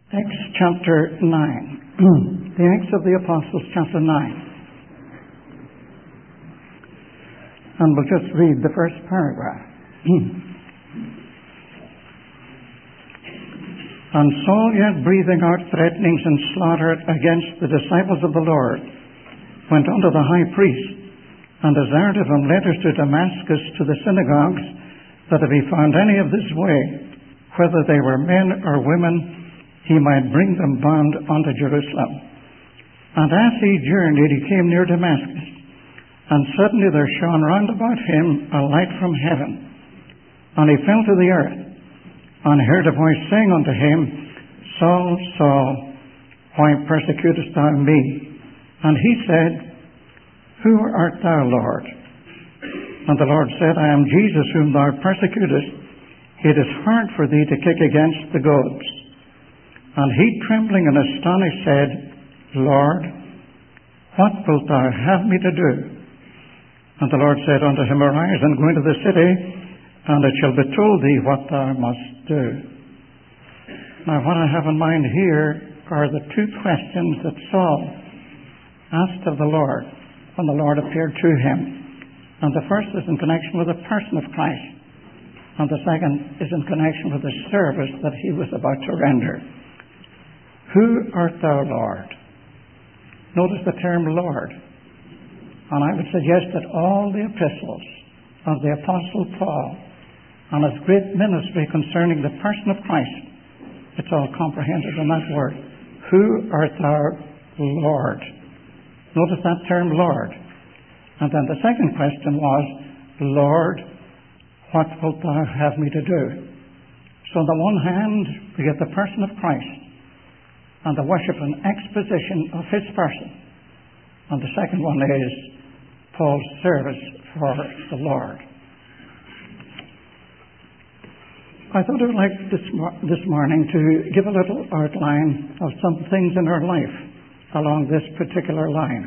Acts chapter 9. The Acts of the Apostles, chapter 9. And we'll just read the first paragraph. And Saul, yet breathing out threatenings and slaughter against the disciples of the Lord, went unto the high priest, and desired of him letters to Damascus to the synagogues, that if he found any of this way, whether they were men or women, he might bring them bound unto Jerusalem. And as he journeyed, he came near Damascus, and suddenly there shone round about him a light from heaven. And he fell to the earth, and heard a voice saying unto him, Saul, Saul, why persecutest thou me? And he said, Who art thou, Lord? And the Lord said, I am Jesus whom thou persecutest. It is hard for thee to kick against the goads. And he, trembling and astonished, said, Lord, what wilt thou have me to do? And the Lord said unto him, Arise, and go into the city, and it shall be told thee what thou must do. Now, what I have in mind here are the two questions that Saul asked of the Lord when the Lord appeared to him. And the first is in connection with the person of Christ, and the second is in connection with the service that he was about to render. Who art thou, Lord? Notice the term Lord. And I would suggest that all the epistles of the Apostle Paul and his great ministry concerning the person of Christ, it's all comprehended in that word. Who art thou, Lord? Notice that term, Lord. And then the second question was, Lord, what wilt thou have me to do? So on the one hand, we get the person of Christ and the worship and exposition of his person. And the second one is Paul's service for the Lord. I thought I would like this morning to give a little outline of some things in our life along this particular line.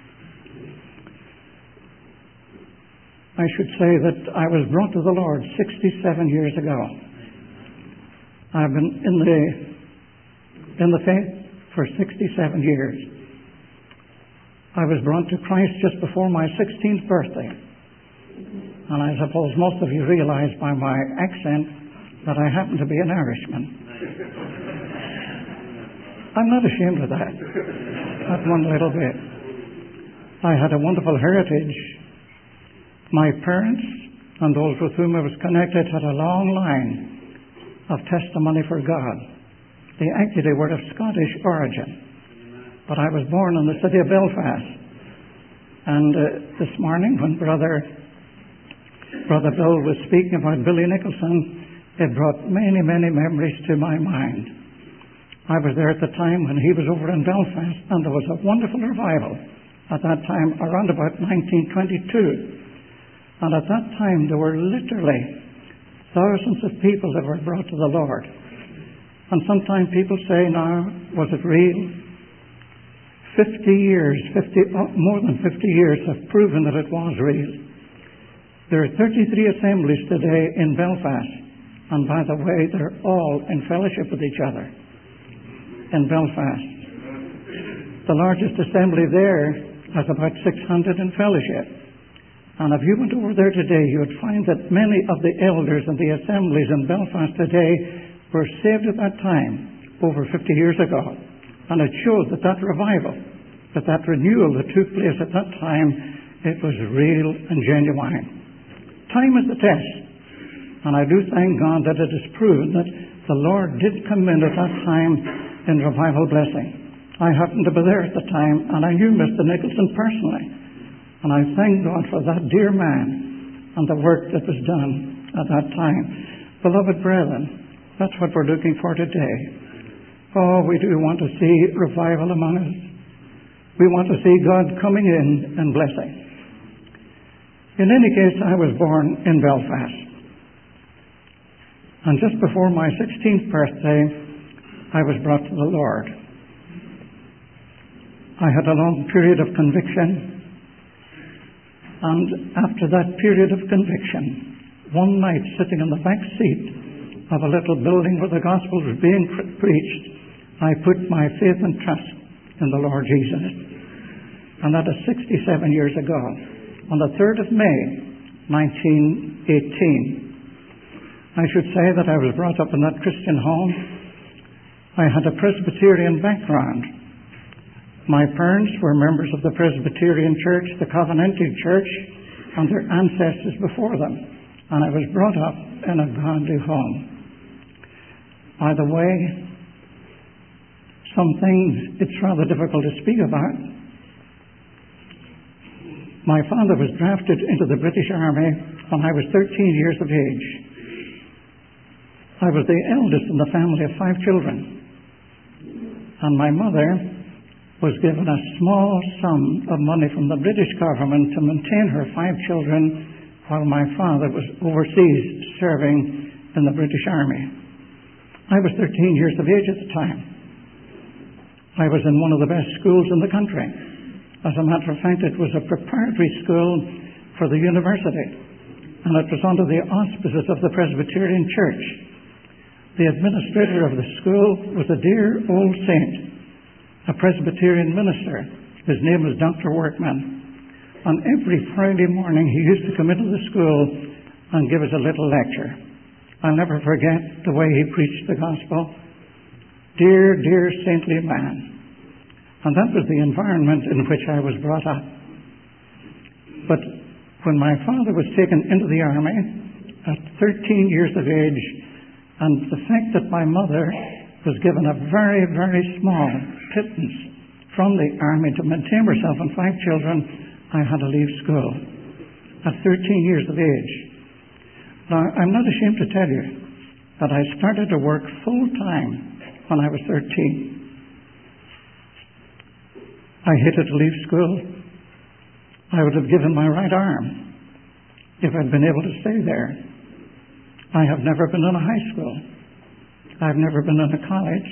I should say that I was brought to the Lord 67 years ago. I've been in the faith for 67 years. I was brought to Christ just before my 16th birthday. And I suppose most of you realize by my accent that I happen to be an Irishman. I'm not ashamed of that. Not one little bit. I had a wonderful heritage. My parents and those with whom I was connected had a long line of testimony for God. They actually were of Scottish origin. But I was born in the city of Belfast. And this morning when Brother Bill was speaking about Billy Nicholson, it brought many, many memories to my mind. I was there at the time when he was over in Belfast, and there was a wonderful revival at that time, around about 1922. And at that time, there were literally thousands of people that were brought to the Lord. And sometimes people say, now, was it real? 50 years, more than 50 years have proven that it was real. There are 33 assemblies today in Belfast. And by the way, they're all in fellowship with each other in Belfast. The largest assembly there has about 600 in fellowship. And if you went over there today, you would find that many of the elders in the assemblies in Belfast today were saved at that time, over 50 years ago. And it shows that that revival, that renewal that took place at that time, it was real and genuine. Time is the test. And I do thank God that it is proven that the Lord did come in at that time in revival blessing. I happened to be there at the time, and I knew Mr. Nicholson personally. And I thank God for that dear man and the work that was done at that time. Beloved brethren, that's what we're looking for today. Oh, we do want to see revival among us. We want to see God coming in and blessing. In any case, I was born in Belfast. And just before my 16th birthday, I was brought to the Lord. I had a long period of conviction. And after that period of conviction, one night sitting in the back seat of a little building where the gospel was being preached, I put my faith and trust in the Lord Jesus. And that is 67 years ago, on the 3rd of May, 1918. I should say that I was brought up in that Christian home. I had a Presbyterian background. My parents were members of the Presbyterian Church, the Covenantal Church, and their ancestors before them. And I was brought up in a godly home. By the way, some things it's rather difficult to speak about. My father was drafted into the British Army when I was 13 years of age. I was the eldest in the family of 5 children. And my mother was given a small sum of money from the British government to maintain her 5 children while my father was overseas serving in the British Army. I was 13 years of age at the time. I was in one of the best schools in the country. As a matter of fact, it was a preparatory school for the university, and it was under the auspices of the Presbyterian Church. The administrator of the school was a dear old saint, a Presbyterian minister. His name was Dr. Workman. On every Friday morning, he used to come into the school and give us a little lecture. I'll never forget the way he preached the gospel. Dear, dear saintly man. And that was the environment in which I was brought up. But when my father was taken into the army at 13 years of age, and the fact that my mother was given a very, very small pittance from the army to maintain herself and 5 children, I had to leave school at 13 years of age. Now, I'm not ashamed to tell you that I started to work full-time when I was 13. I hated to leave school. I would have given my right arm if I'd been able to stay there. I have never been in a high school. I've never been in a college.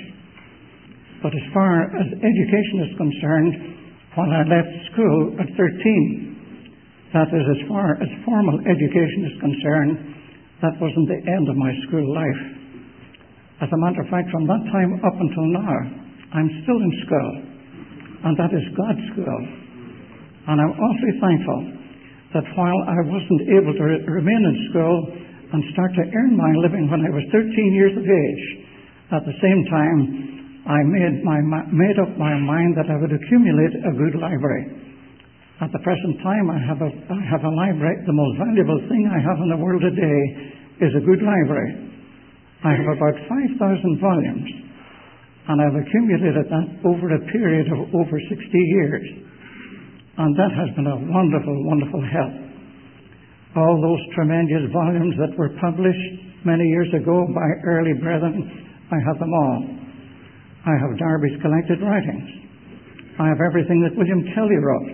But as far as education is concerned, when I left school at 13, that is, as far as formal education is concerned, that wasn't the end of my school life. As a matter of fact, from that time up until now, I'm still in school, and that is God's school. And I'm awfully thankful that while I wasn't able to remain in school and start to earn my living when I was 13 years of age, at the same time, I made up my mind that I would accumulate a good library. At the present time, I have a library. The most valuable thing I have in the world today is a good library. I have about 5,000 volumes, and I've accumulated that over a period of over 60 years. And that has been a wonderful, wonderful help. All those tremendous volumes that were published many years ago by early brethren, I have them all. I have Darby's collected writings. I have everything that William Kelly wrote.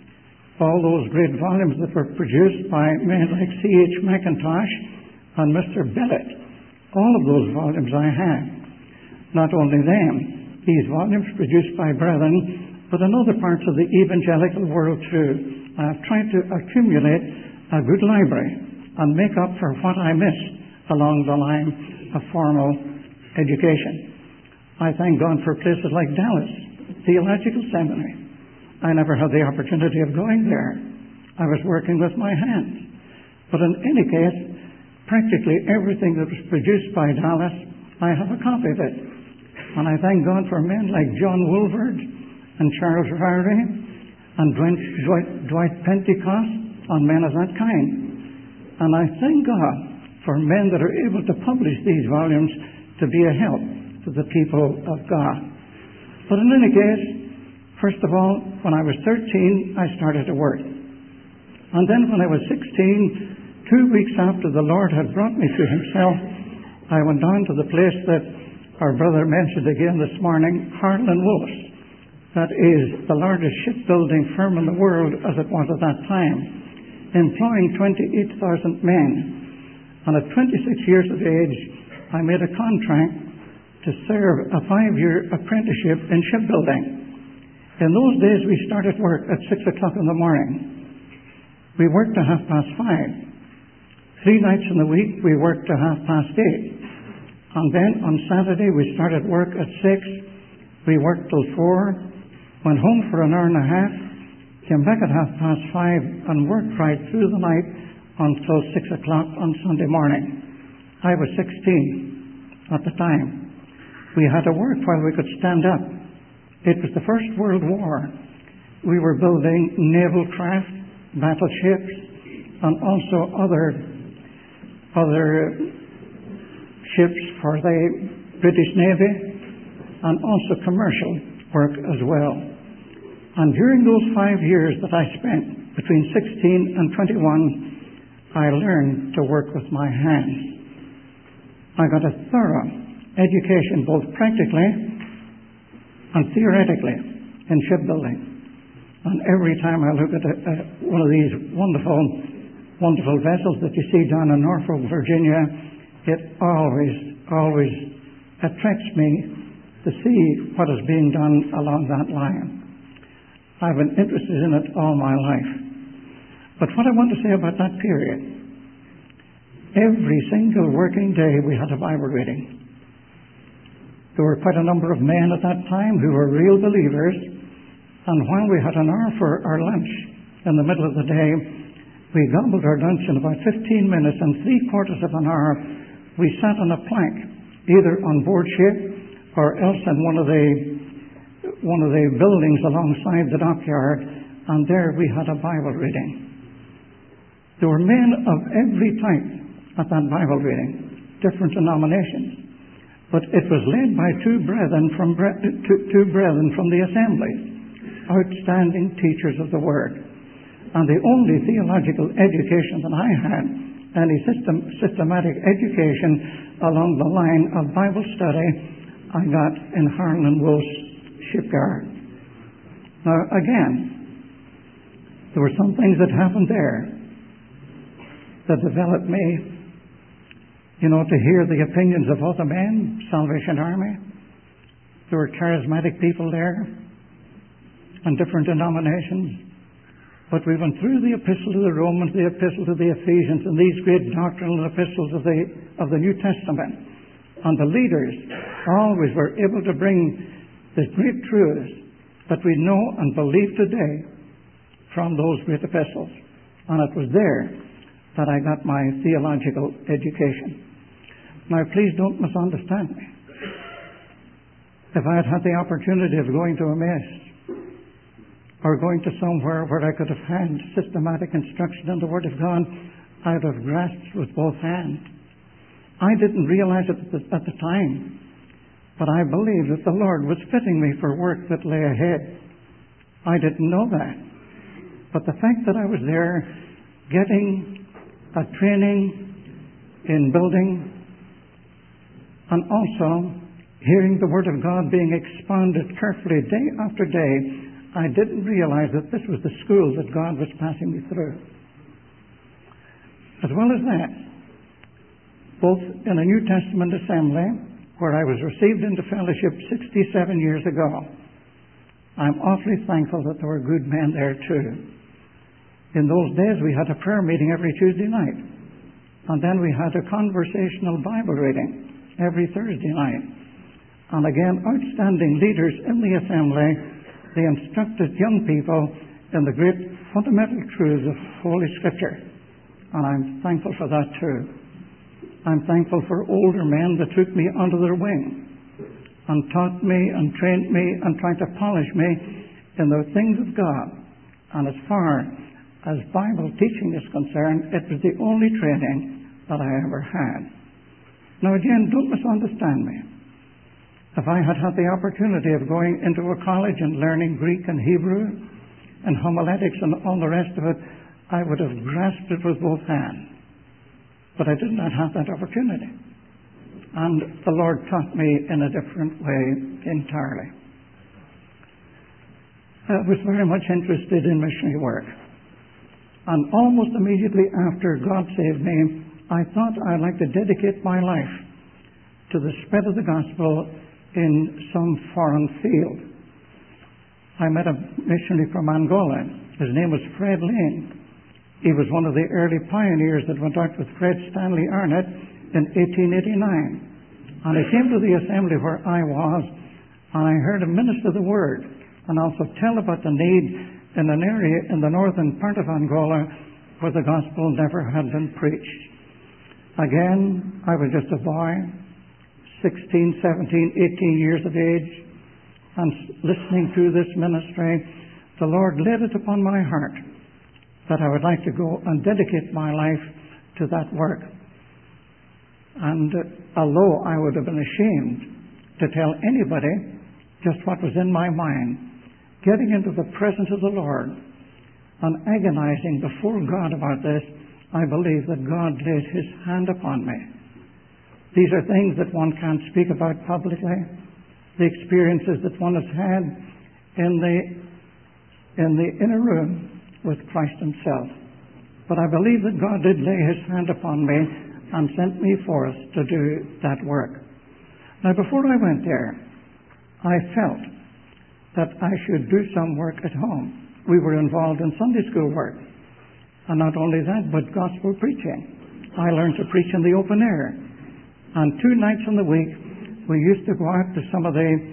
All those great volumes that were produced by men like C.H. Mackintosh and Mr. Bellett. All of those volumes I have. Not only them, these volumes produced by brethren, but in other parts of the evangelical world too. I have tried to accumulate a good library and make up for what I missed along the line of formal education. I thank God for places like Dallas Theological Seminary. I never had the opportunity of going there. I was working with my hands. But in any case, practically everything that was produced by Dallas, I have a copy of it. And I thank God for men like John Woolford and Charles Ryrie and Dwight Pentecost and men of that kind. And I thank God for men that are able to publish these volumes to be a help to the people of God. But in any case, first of all, when I was 13, I started to work. And then when I was 16, 2 weeks after the Lord had brought me to Himself, I went down to the place that our brother mentioned again this morning, Harland Wolff. That is the largest shipbuilding firm in the world as it was at that time, employing 28,000 men. And at 26 years of age, I made a contract to serve a 5-year apprenticeship in shipbuilding. In those days, we started work at 6 o'clock in the morning. We worked to 5:30. 3 nights in the week, we worked to 8:30. And then on Saturday, we started work at 6 We worked till 4, went home for an hour and a half, came back at 5:30, and worked right through the night until 6 o'clock on Sunday morning. I was 16 at the time. We had to work while we could stand up. It was the First World War. We were building naval craft, battleships, and also other ships for the British Navy, and also commercial work as well. And during those 5 years that I spent between 16 and 21, I learned to work with my hands. I got a thorough education, both practically and theoretically, in shipbuilding. And every time I look at one of these wonderful vessels that you see down in Norfolk, Virginia, it always attracts me to see what is being done along that line. I've been interested in it all my life. But what I want to say about that period, every single working day we had a Bible reading. There were quite a number of men at that time who were real believers, and while we had an hour for our lunch in the middle of the day, we gobbled our lunch in about 15 minutes, and 3/4 of an hour we sat on a plank, either on board ship or else in one of the buildings alongside the dockyard, and there we had a Bible reading. There were men of every type at that Bible reading, different denominations. But it was led by two brethren from the assemblies, outstanding teachers of the Word. And the only theological education that I had, any systematic education along the line of Bible study, I got in Harlan Wolff's shipyard. Now, again, there were some things that happened there that developed me, to hear the opinions of other men, Salvation Army. There were charismatic people there and different denominations. But we went through the Epistle to the Romans, the Epistle to the Ephesians, and these great doctrinal epistles of the New Testament. And the leaders always were able to bring the great truths that we know and believe today from those great epistles. And it was there that I got my theological education. Now, please don't misunderstand me. If I had had the opportunity of going to a mess or going to somewhere where I could have had systematic instruction in the Word of God, I would have grasped with both hands. I didn't realize it at the time, but I believed that the Lord was fitting me for work that lay ahead. I didn't know that. But the fact that I was there getting a training in building, and also hearing the Word of God being expounded carefully day after day, I didn't realize that this was the school that God was passing me through. As well as that, both in a New Testament assembly, where I was received into fellowship 67 years ago, I'm awfully thankful that there were good men there too. In those days, we had a prayer meeting every Tuesday night, and then we had a conversational Bible reading every Thursday night. And again, outstanding leaders in the assembly, they instructed young people in the great fundamental truths of Holy Scripture. And I'm thankful for that too. I'm thankful for older men that took me under their wing and taught me and trained me and tried to polish me in the things of God. And as far as Bible teaching is concerned, it was the only training that I ever had. Now again, don't misunderstand me. If I had had the opportunity of going into a college and learning Greek and Hebrew and homiletics and all the rest of it, I would have grasped it with both hands. But I did not have that opportunity. And the Lord taught me in a different way entirely. I was very much interested in missionary work. And almost immediately after God saved me, I thought I'd like to dedicate my life to the spread of the gospel in some foreign field. I met a missionary from Angola. His name was Fred Lane. He was one of the early pioneers that went out with Fred Stanley Arnott in 1889. And he came to the assembly where I was, And I heard him minister the word and also tell about the need in an area in the northern part of Angola where the gospel never had been preached. Again, I was just a boy, 16, 17, 18 years of age, and listening to this ministry, the Lord laid it upon my heart that I would like to go and dedicate my life to that work. And although I would have been ashamed to tell anybody just what was in my mind, getting into the presence of the Lord and agonizing before God about this, I believe that God laid His hand upon me. These are things that one can't speak about publicly, the experiences that one has had in the inner room with Christ Himself. But I believe that God did lay His hand upon me and sent me forth to do that work. Now, before I went there, I felt that I should do some work at home. We were involved in Sunday school work. And not only that, but gospel preaching. I learned to preach in the open air. And 2 nights in the week, we used to go out to some of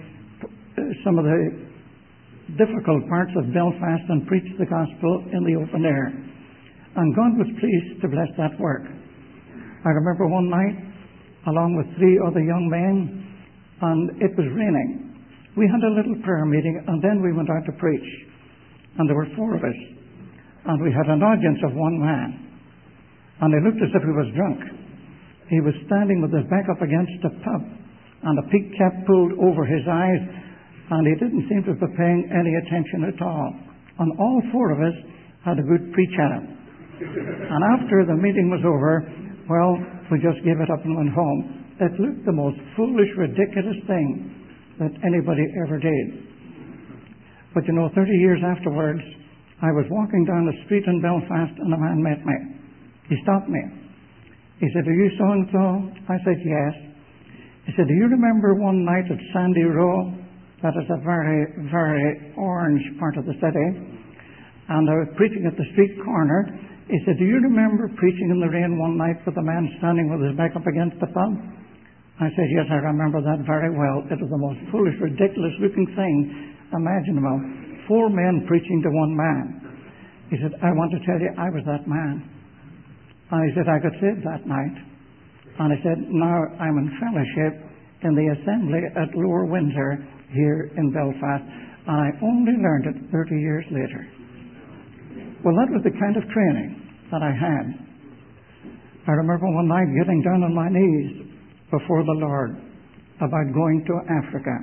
the difficult parts of Belfast and preach the gospel in the open air. And God was pleased to bless that work. I remember one night, along with 3 other young men, and it was raining. We had a little prayer meeting, and then we went out to preach. And there were 4 of us. And we had an audience of 1 man. And he looked as if he was drunk. He was standing with his back up against a pub, and a peak cap pulled over his eyes, and he didn't seem to be paying any attention at all. And all 4 of us had a good preach at him. And after the meeting was over, well, we just gave it up and went home. It looked the most foolish, ridiculous thing that anybody ever did. But 30 years afterwards, I was walking down the street in Belfast and a man met me. He stopped me. He said, "Are you so-and-so?" I said, "Yes." He said, "Do you remember one night at Sandy Row?" That is a very, very orange part of the city. And I was preaching at the street corner. He said, "Do you remember preaching in the rain one night with a man standing with his back up against the pub?" I said, "Yes, I remember that very well. It was the most foolish, ridiculous looking thing imaginable. 4 men preaching to 1 man." He said, "I want to tell you, I was that man." And he said, "I got saved that night." And he said, "Now I'm in fellowship in the assembly at Lower Windsor here in Belfast. And I only learned it 30 years later." Well, that was the kind of training that I had. I remember one night getting down on my knees before the Lord about going to Africa.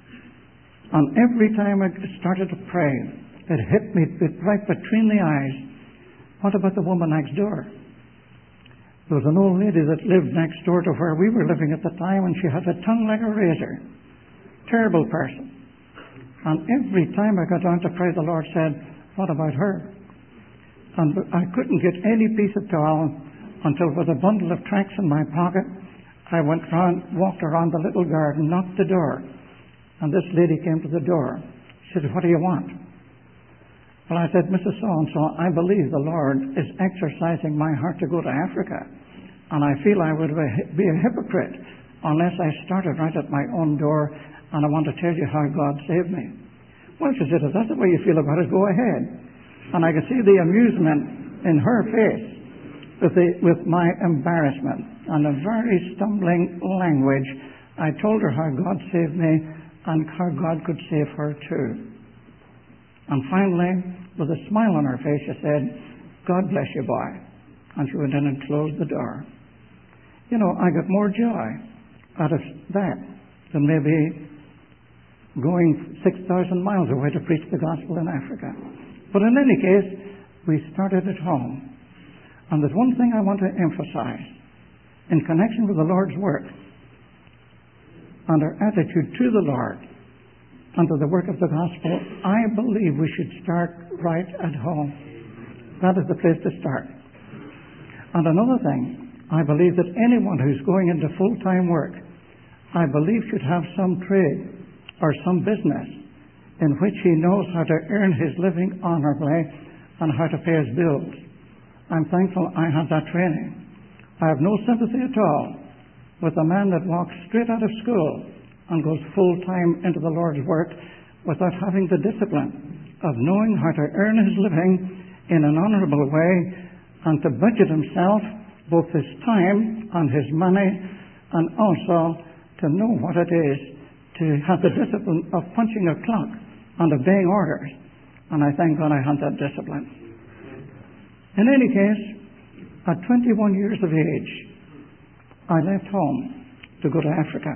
And every time I started to pray, it hit me right between the eyes. What about the woman next door? There was an old lady that lived next door to where we were living at the time, and she had a tongue like a razor. Terrible person. And every time I got down to pray, the Lord said, "What about her?" And I couldn't get any peace at all until with a bundle of tracts in my pocket, I walked around the little garden, knocked the door. And this lady came to the door. She said, "What do you want?" Well, I said, "Mrs. So-and-so, I believe the Lord is exercising my heart to go to Africa. And I feel I would be a hypocrite unless I started right at my own door, and I want to tell you how God saved me." Well, she said, "If that's the way you feel about it, go ahead." And I could see the amusement in her face with my embarrassment. And in very stumbling language, I told her how God saved me and how God could save her too. And finally, with a smile on her face, she said, "God bless you, boy." And she went in and closed the door. I got more joy out of that than maybe going 6,000 miles away to preach the gospel in Africa. But in any case, we started at home. And there's one thing I want to emphasize in connection with the Lord's work and our attitude to the Lord and to the work of the gospel. I believe we should start right at home. That is the place to start. And another thing, I believe that anyone who's going into full-time work, I believe should have some trade or some business in which he knows how to earn his living honorably and how to pay his bills. I'm thankful I had that training. I have no sympathy at all with a man that walks straight out of school and goes full time into the Lord's work without having the discipline of knowing how to earn his living in an honourable way and to budget himself both his time and his money, and also to know what it is to have the discipline of punching a clock and obeying orders. And I thank God I had that discipline. In any case, at 21 years of age, I left home to go to Africa.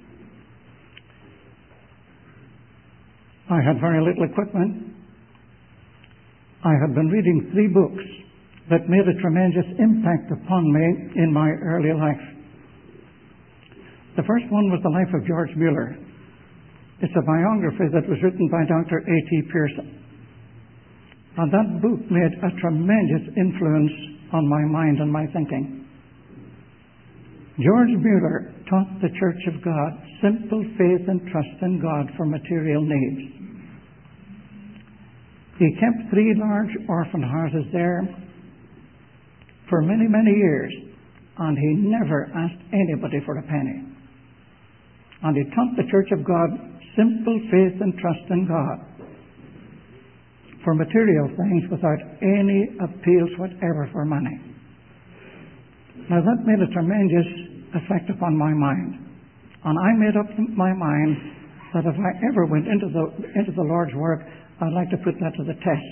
I had very little equipment. I had been reading 3 books that made a tremendous impact upon me in my early life. The first one was The Life of George Mueller. It's a biography that was written by Dr. A.T. Pierson. And that book made a tremendous influence on my mind and my thinking. George Mueller taught the Church of God simple faith and trust in God for material needs. He kept 3 large orphan houses there for many, many years, and he never asked anybody for a penny. And he taught the Church of God simple faith and trust in God for material things without any appeals whatever for money. Now that made a tremendous effect upon my mind. And I made up my mind that if I ever went into the Lord's work, I'd like to put that to the test.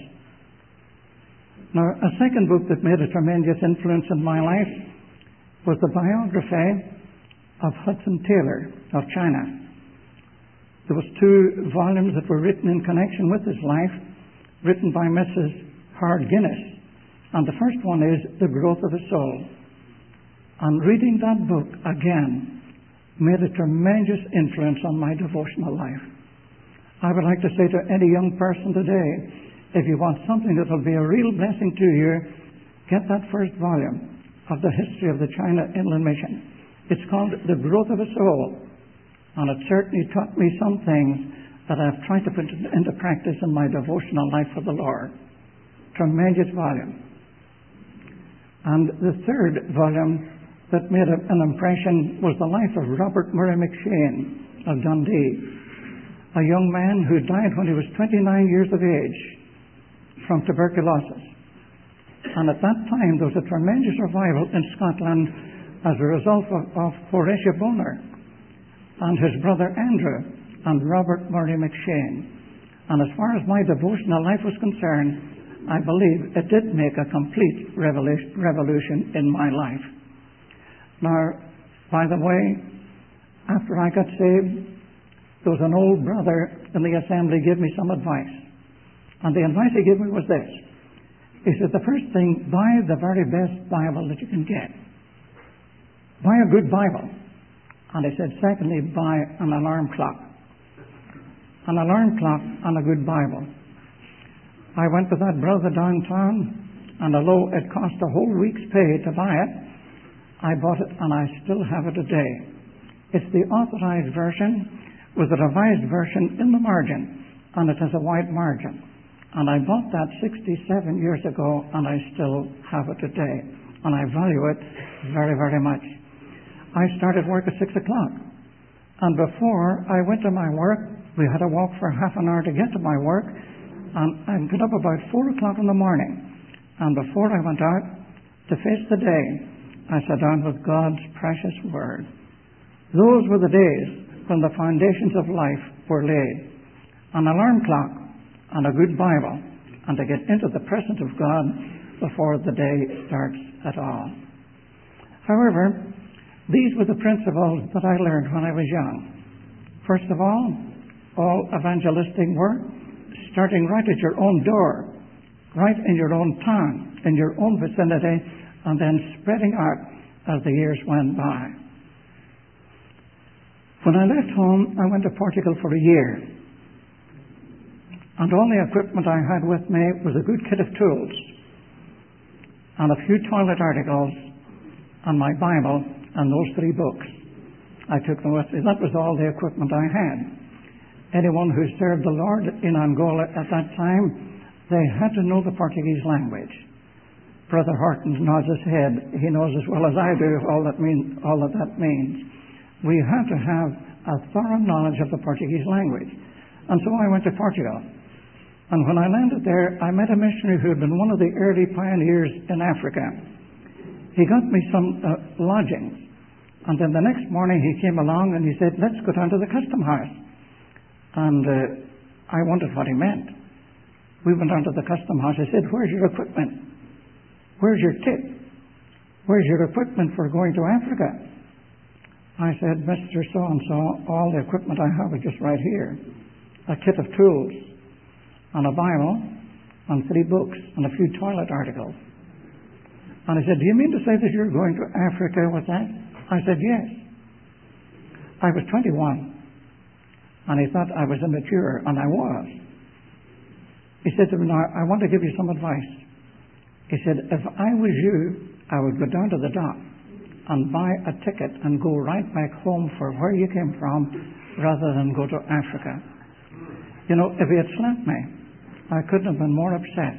Now, a second book that made a tremendous influence in my life was the biography of Hudson Taylor of China. There was 2 volumes that were written in connection with his life, written by Mrs. Hard Guinness. And the first one is The Growth of a Soul. And reading that book again made a tremendous influence on my devotional life. I would like to say to any young person today, if you want something that will be a real blessing to you, get that first volume of the history of the China Inland Mission. It's called The Growth of a Soul, and it certainly taught me some things that I've tried to put into practice in my devotional life for the Lord. Tremendous volume. And the third volume that made an impression was the life of Robert Murray McCheyne of Dundee, a young man who died when he was 29 years of age from tuberculosis. And at that time there was a tremendous revival in Scotland as a result of Horatio Bonar and his brother Andrew and Robert Murray McCheyne. And as far as my devotional life was concerned, I believe it did make a complete revolution in my life. Now, by the way, after I got saved, there was an old brother in the assembly gave me some advice. And the advice he gave me was this. He said, the first thing, buy the very best Bible that you can get. Buy a good Bible. And he said, secondly, buy an alarm clock. An alarm clock and a good Bible. I went with that brother downtown, and although it cost a whole week's pay to buy it, I bought it and I still have it today. It's the authorized version with a revised version in the margin, and it has a white margin. And I bought that 67 years ago, and I still have it today. And I value it very, very much. I started work at 6 o'clock. And before I went to my work, we had to walk for half an hour to get to my work. And I'd get up about 4 o'clock in the morning. And before I went out to face the day, I sat down with God's precious Word. Those were the days when the foundations of life were laid. An alarm clock and a good Bible, and to get into the presence of God before the day starts at all. However, these were the principles that I learned when I was young. First of all evangelistic work, starting right at your own door, right in your own town, in your own vicinity, and then spreading out as the years went by. When I left home, I went to Portugal for a year. And all the equipment I had with me was a good kit of tools and a few toilet articles and my Bible and those 3 books. I took them with me. That was all the equipment I had. Anyone who served the Lord in Angola at that time, they had to know the Portuguese language. Brother Horton nods his head. He knows as well as I do all that means. we had to have a thorough knowledge of the Portuguese language. And so I went to Portugal. And when I landed there, I met a missionary who had been one of the early pioneers in Africa. He got me some lodgings. And then the next morning he came along and he said, let's go down to the custom house. And I wondered what he meant. We went down to the custom house. I said, where's your equipment? Where's your kit? Where's your equipment for going to Africa? I said, Mr. So-and-so, all the equipment I have is just right here. A kit of tools, and a Bible, and 3 books, and a few toilet articles. And he said, do you mean to say that you're going to Africa with that? I said, yes. I was 21. And he thought I was immature, and I was. He said to me, now, I want to give you some advice. He said, if I was you, I would go down to the dock and buy a ticket and go right back home for where you came from rather than go to Africa. You know, if he had slapped me, I couldn't have been more upset.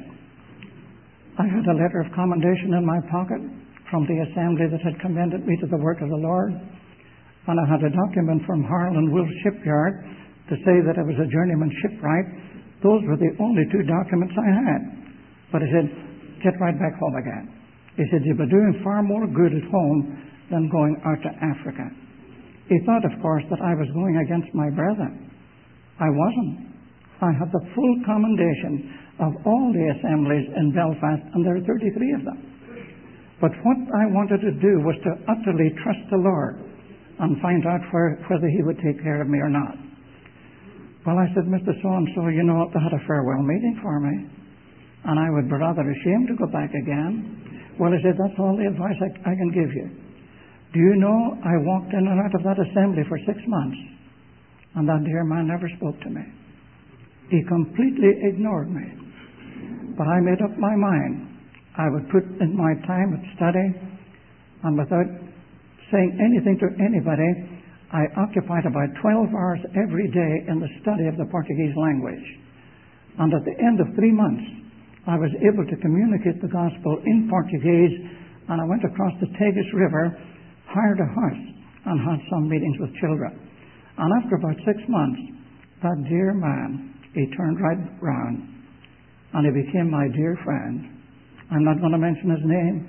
I had a letter of commendation in my pocket from the assembly that had commended me to the work of the Lord. And I had a document from Harland Wolff Shipyard to say that I was a journeyman shipwright. Those were the only 2 documents I had. But he said, get right back home again. He said, you'll be doing far more good at home than going out to Africa. He thought, of course, that I was going against my brethren. I wasn't. I had the full commendation of all the assemblies in Belfast, and there are 33 of them. But what I wanted to do was to utterly trust the Lord and find out whether He would take care of me or not. Well, I said, Mr. So-and-so, you know, they had a farewell meeting for me, and I would be rather ashamed to go back again. Well, he said, that's all the advice I can give you. Do you know, I walked in and out of that assembly for 6 months, and that dear man never spoke to me. He completely ignored me. But I made up my mind. I would put in my time at study, and without saying anything to anybody, I occupied about 12 hours every day in the study of the Portuguese language. And at the end of 3 months, I was able to communicate the gospel in Portuguese, and I went across the Tagus River, hired a house, and had some meetings with children. And after about 6 months, that dear man, he turned right round, and he became my dear friend. I'm not going to mention his name.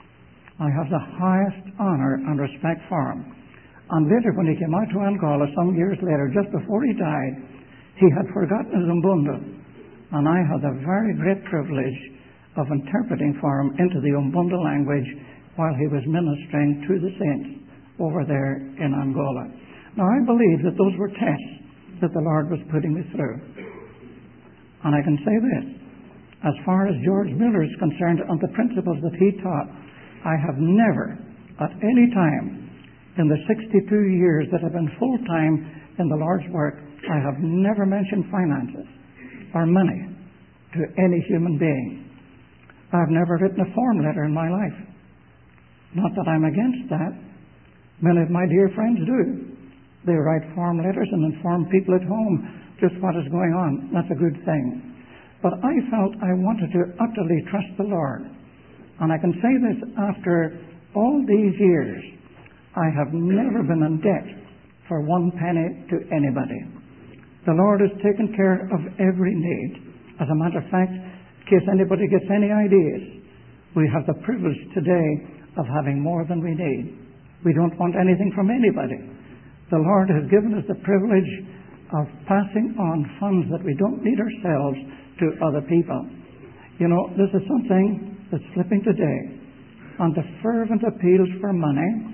I have the highest honor and respect for him. And later, when he came out to Angola some years later, just before he died, he had forgotten his Umbundu. And I had the very great privilege of interpreting for him into the Umbundu language while he was ministering to the saints over there in Angola. Now, I believe that those were tests that the Lord was putting me through. And I can say this, as far as George Miller is concerned and the principles that he taught, I have never, at any time, in the 62 years that I've been full-time in the Lord's work, I have never mentioned finances or money to any human being. I've never written a form letter in my life. Not that I'm against that. Many of my dear friends do. They write form letters and inform people at home just what is going on. That's a good thing. But I felt I wanted to utterly trust the Lord. And I can say this after all these years. I have never been in debt for 1 penny to anybody. The Lord has taken care of every need. As a matter of fact, in case anybody gets any ideas, we have the privilege today of having more than we need. We don't want anything from anybody. The Lord has given us the privilege of passing on funds that we don't need ourselves to other people. You know, this is something that's slipping today. And the fervent appeals for money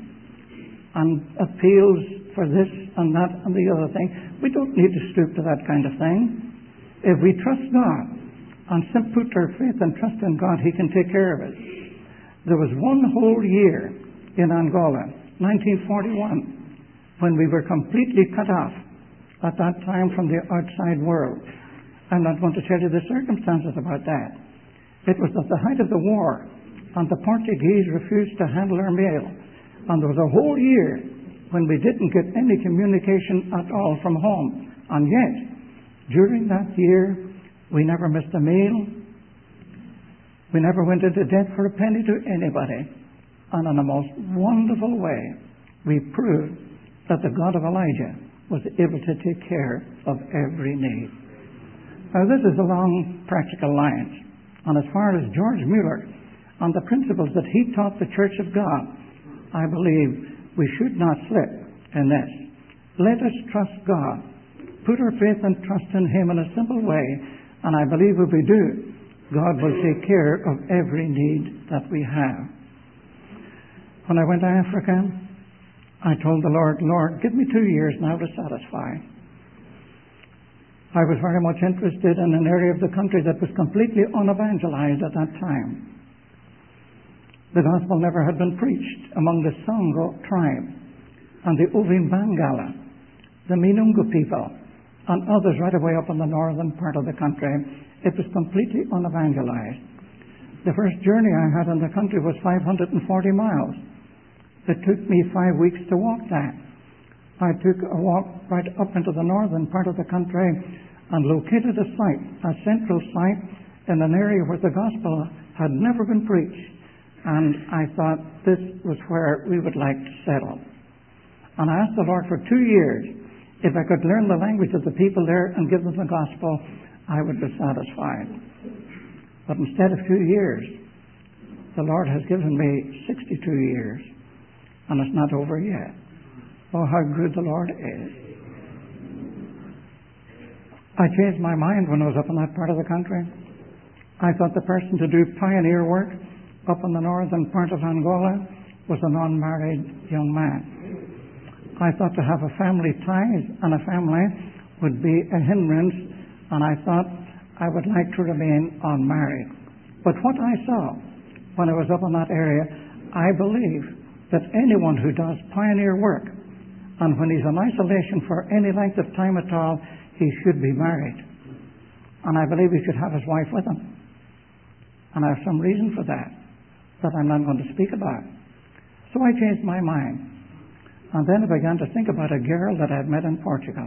and appeals for this and that and the other thing, we don't need to stoop to that kind of thing. If we trust God and simply put our faith and trust in God, He can take care of us. There was 1 whole year in Angola, 1941, when we were completely cut off at that time from the outside world. I'm not going to tell you the circumstances about that. It was at the height of the war, and the Portuguese refused to handle our mail. And there was a whole year when we didn't get any communication at all from home. And yet, during that year, we never missed a meal. We never went into debt for a penny to anybody. And in a most wonderful way, we proved that the God of Elijah was able to take care of every need. Now, this is along practical lines. And as far as George Mueller and the principles that he taught the Church of God, I believe we should not slip in this. Let us trust God. Put our faith and trust in Him in a simple way, and I believe if we do, God will take care of every need that we have. When I went to Africa, I told the Lord, Lord, give me 2 years now to satisfy. I was very much interested in an area of the country that was completely unevangelized at that time. The gospel never had been preached among the Songo tribe and the Uvimbangala, the Minungu people, and others right away up in the northern part of the country. It was completely unevangelized. The first journey I had in the country was 540 miles. It took me 5 weeks to walk that. I took a walk right up into the northern part of the country and located a site, a central site, in an area where the gospel had never been preached. And I thought this was where we would like to settle. And I asked the Lord for 2 years, if I could learn the language of the people there and give them the gospel, I would be satisfied. But instead of 2 years, the Lord has given me 62 years, and it's not over yet. Oh, how good the Lord is. I changed my mind when I was up in that part of the country. I thought the person to do pioneer work up in the northern part of Angola was an unmarried young man. I thought to have a family ties and a family would be a hindrance, and I thought I would like to remain unmarried. But what I saw when I was up in that area, I believe that anyone who does pioneer work, and when he's in isolation for any length of time at all, he should be married. And I believe he should have his wife with him. And I have some reason for that I'm not going to speak about. So I changed my mind. And then I began to think about a girl that I had met in Portugal.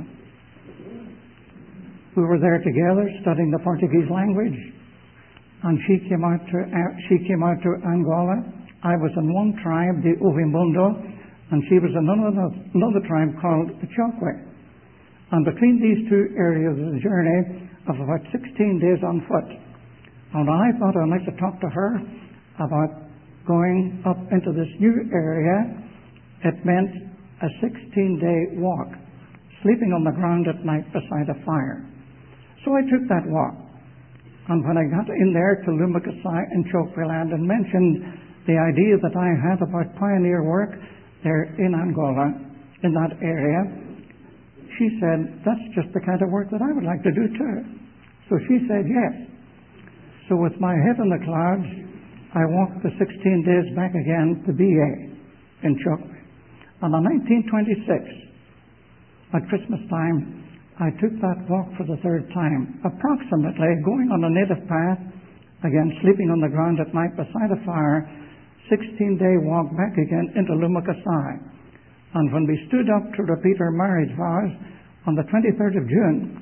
We were there together studying the Portuguese language. And she came out to Angola. I was in one tribe, the Uvimbundo, and she was in another tribe called the Chokwe. And between these two areas was a journey of about 16 days on foot. And I thought I'd like to talk to her about going up into this new area. It meant a 16-day walk, sleeping on the ground at night beside a fire. So I took that walk. And when I got in there to Lumakasai in Chokweland and mentioned the idea that I had about pioneer work there in Angola, in that area, she said, that's just the kind of work that I would like to do too. So she said yes. So with my head in the clouds, I walked the 16 days back again to BA in Chokwe. And in 1926, at Christmas time, I took that walk for the third time, approximately going on a native path, again sleeping on the ground at night beside a fire, 16-day walk back again into Lumakasai. And when we stood up to repeat our marriage vows on the 23rd of June,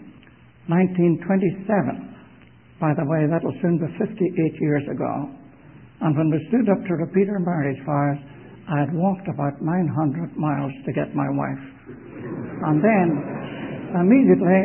1927, by the way, that will soon be 58 years ago, and when we stood up to repeat our marriage vows, I had walked about 900 miles to get my wife. And then, immediately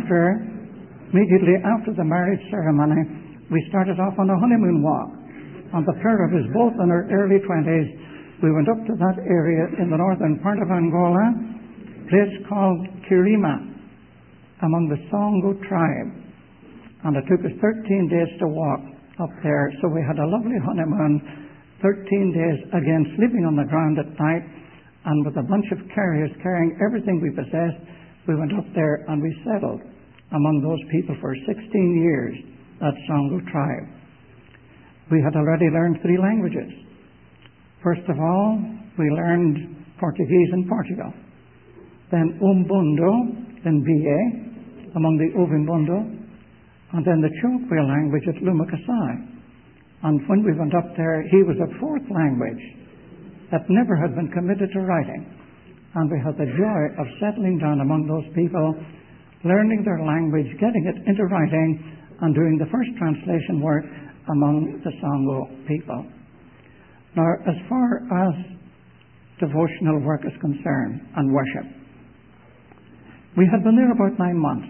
after the marriage ceremony, we started off on a honeymoon walk. And the pair of us, both in our early 20s, we went up to that area in the northern part of Angola, a place called Kirima, among the Songo tribe. And it took us 13 days to walk up there. So we had a lovely honeymoon, 13 days, again, sleeping on the ground at night, and with a bunch of carriers carrying everything we possessed, we went up there and we settled among those people for 16 years, that Songo tribe. We had already learned 3 languages. First of all, we learned Portuguese in Portugal. Then Umbundo in BA, among the Uvimbundo, and then the Chokwe language at Lumakasai. And when we went up there, he was a 4th language that never had been committed to writing. And we had the joy of settling down among those people, learning their language, getting it into writing, and doing the first translation work among the Songo people. Now, as far as devotional work is concerned and worship. We had been there about 9 months.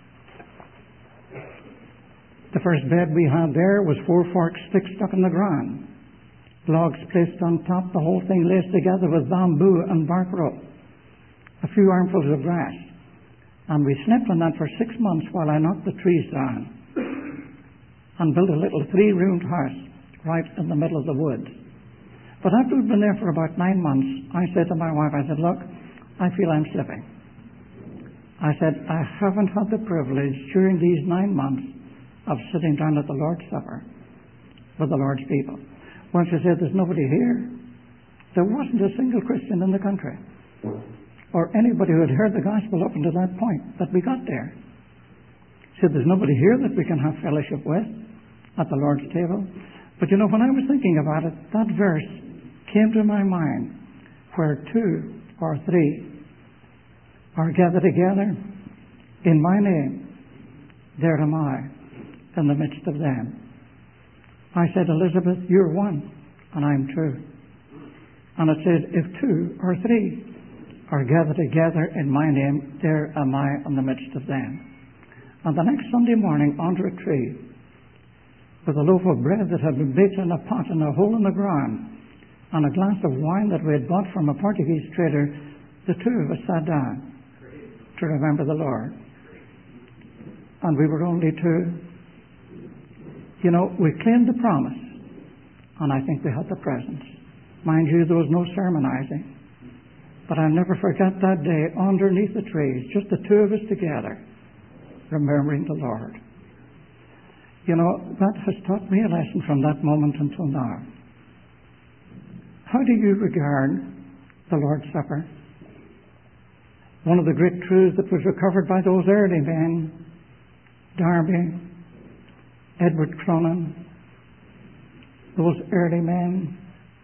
The first bed we had there was 4 forked sticks stuck in the ground, logs placed on top, the whole thing laced together with bamboo and bark rope, a few armfuls of grass. And we slept on that for 6 months while I knocked the trees down and built a little 3-roomed house right in the middle of the woods. But after we'd been there for about 9 months, I said to my wife, I said, look, I feel I'm slipping. I said, I haven't had the privilege during these 9 months of sitting down at the Lord's Supper with the Lord's people. Well, she said, there's nobody here. There wasn't a single Christian in the country or anybody who had heard the gospel up until that point that we got there. She said, there's nobody here that we can have fellowship with at the Lord's table. But you know, when I was thinking about it, that verse came to my mind, where 2 or 3 are gathered together in my name, there am I in the midst of them. I said, Elizabeth, you're one, and I'm 2. And it said, if 2 or 3 are gathered together in my name, there am I in the midst of them. And the next Sunday morning, under a tree, with a loaf of bread that had been baked in a pot in a hole in the ground, and a glass of wine that we had bought from a Portuguese trader, the 2 of us sat down to remember the Lord. And we were only 2. You know, we claimed the promise, and I think we had the presence. Mind you, there was no sermonizing. But I'll never forget that day underneath the trees, just the 2 of us together, remembering the Lord. You know, that has taught me a lesson from that moment until now. How do you regard the Lord's Supper? One of the great truths that was recovered by those early men, Darby, Edward Cronin, those early men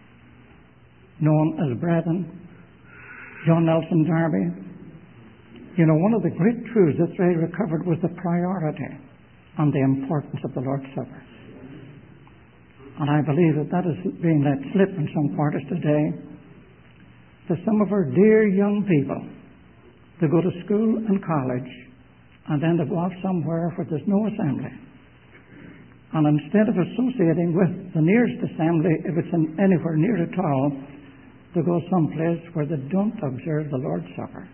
known as brethren, John Nelson Darby. You know, one of the great truths that they recovered was the priority and the importance of the Lord's Supper. And I believe that is being let slip in some quarters today, that some of our dear young people, they go to school and college, and then they go off somewhere where there's no assembly. And instead of associating with the nearest assembly, if it's anywhere near at all, they go someplace where they don't observe the Lord's Supper.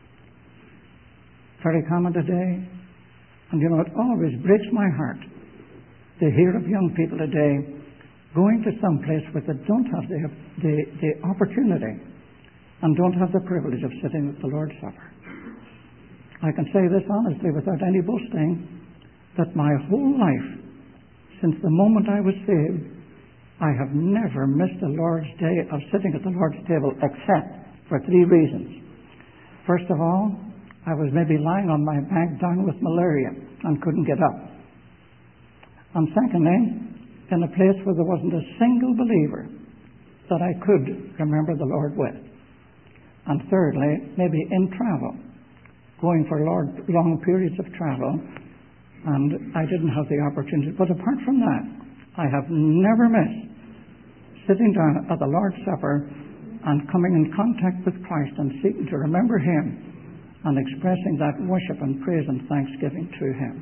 Very common today. And you know, it always breaks my heart to hear of young people today going to some place where they don't have the opportunity and don't have the privilege of sitting at the Lord's Supper. I can say this honestly without any boasting, that my whole life, since the moment I was saved, I have never missed a Lord's Day of sitting at the Lord's table except for 3 reasons. First of all, I was maybe lying on my back down with malaria and couldn't get up. And secondly, in a place where there wasn't a single believer that I could remember the Lord with. And thirdly, maybe in travel, going for long periods of travel, and I didn't have the opportunity. But apart from that, I have never missed sitting down at the Lord's Supper and coming in contact with Christ and seeking to remember Him and expressing that worship and praise and thanksgiving to Him.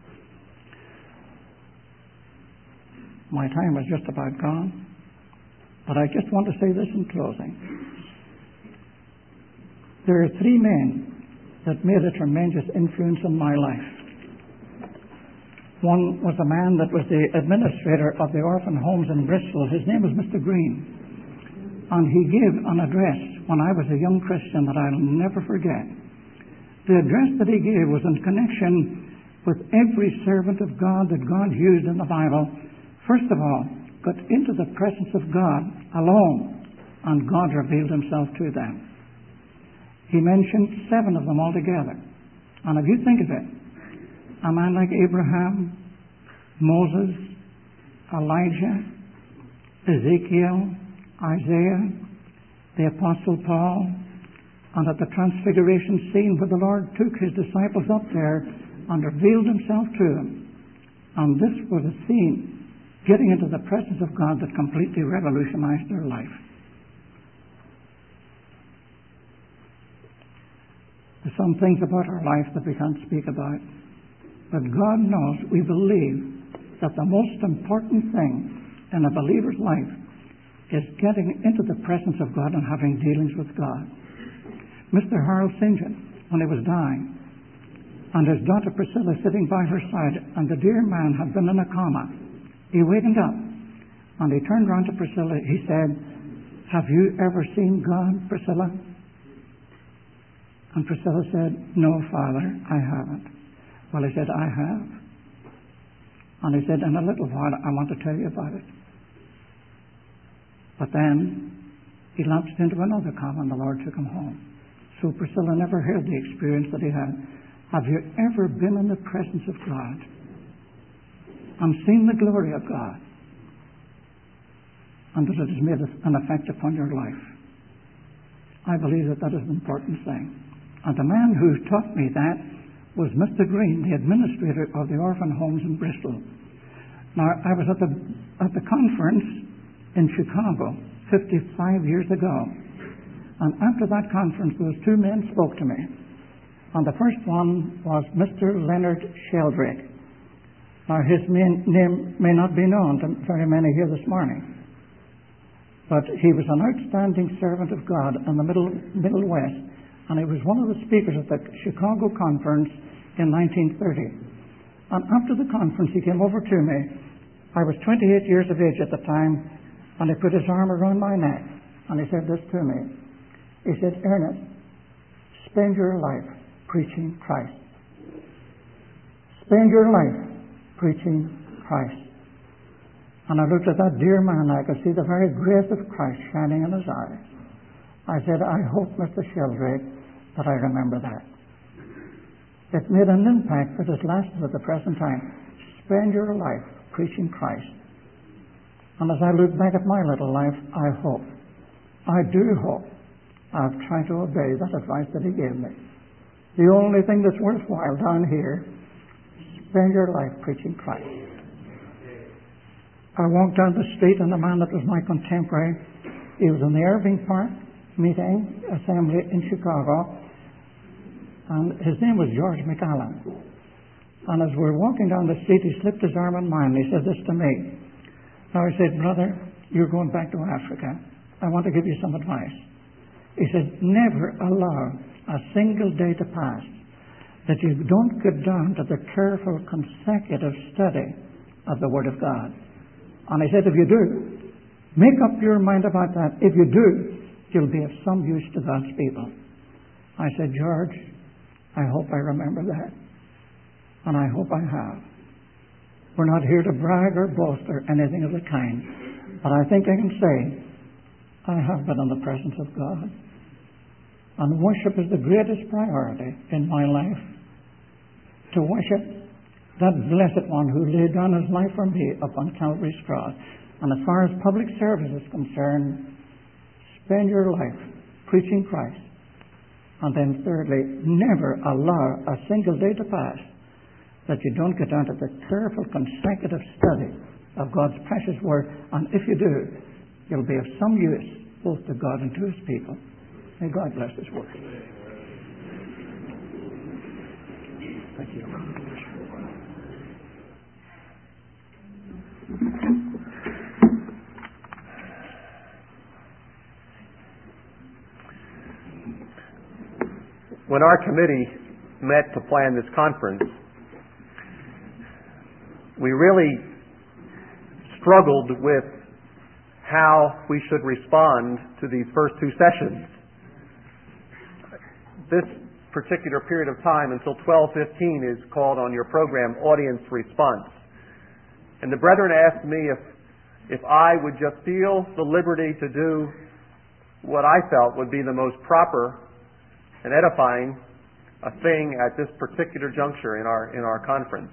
My time is just about gone, but I just want to say this in closing. There are 3 men that made a tremendous influence on my life. One was a man that was the administrator of the orphan homes in Bristol. His name was Mr. Green. And he gave an address when I was a young Christian that I'll never forget. The address that he gave was in connection with every servant of God that God used in the Bible. First of all, got into the presence of God alone, and God revealed Himself to them. He mentioned 7 of them altogether. And if you think of it, a man like Abraham, Moses, Elijah, Ezekiel, Isaiah, the Apostle Paul, and at the transfiguration scene where the Lord took His disciples up there and revealed Himself to them. And this was a scene, getting into the presence of God, that completely revolutionized their life. There's some things about our life that we can't speak about. But God knows we believe that the most important thing in a believer's life is getting into the presence of God and having dealings with God. Mr. Harold St. John, when he was dying, and his daughter Priscilla sitting by her side, and the dear man had been in a coma, he wakened up, and he turned round to Priscilla. He said, "Have you ever seen God, Priscilla?" And Priscilla said, "No, Father, I haven't." Well, he said, "I have." And he said, "In a little while, I want to tell you about it." But then he lapsed into another coma, and the Lord took him home. So Priscilla never heard the experience that he had. Have you ever been in the presence of God and seen the glory of God, and that it has made an effect upon your life? I believe that that is an important thing. And the man who taught me that was Mr. Green, the administrator of the orphan homes in Bristol. Now, I was at the conference in Chicago 55 years ago. And after that conference, those two men spoke to me. And the first one was Mr. Leonard Sheldrake. Now, his name may not be known to very many here this morning, but he was an outstanding servant of God in the Middle West, and he was one of the speakers at the Chicago conference in 1930. And after the conference, he came over to me. I was 28 years of age at the time, and he put his arm around my neck, and he said this to me. He said, "Ernest, spend your life preaching Christ. Spend your life preaching Christ." And I looked at that dear man. I could see the very grace of Christ shining in his eyes. I said, "I hope, Mr. Sheldrake, that I remember that." It made an impact that has lasted at the present time. Spend your life preaching Christ. And as I look back at my little life, I do hope, I've tried to obey that advice that he gave me. The only thing that's worthwhile down here, spend your life preaching Christ. I walked down the street, and the man that was my contemporary, he was in the Irving Park meeting assembly in Chicago, and his name was George McAllen. And as we were walking down the street, he slipped his arm in mine, and he said this to me. Now, I said, "Brother, you're going back to Africa. I want to give you some advice." He said, "Never allow a single day to pass that you don't get down to the careful consecutive study of the Word of God." And he said, "If you do, make up your mind about that. If you do, you'll be of some use to God's people." I said, "George, I hope I remember that. And I hope I have." We're not here to brag or boast or anything of the kind, but I think I can say I have been in the presence of God. And worship is the greatest priority in my life. To worship that blessed one who laid down his life for me upon Calvary's cross. And as far as public service is concerned, spend your life preaching Christ. And then thirdly, never allow a single day to pass that you don't get down to the careful consecutive study of God's precious Word. And if you do, you'll be of some use both to God and to His people. May God bless His Word. Thank you. When our committee met to plan this conference, we really struggled with how we should respond to these first two sessions. This particular period of time until 12:15 is called on your program Audience Response. And the brethren asked me if I would just feel the liberty to do what I felt would be the most proper and edifying a thing at this particular juncture in our conference.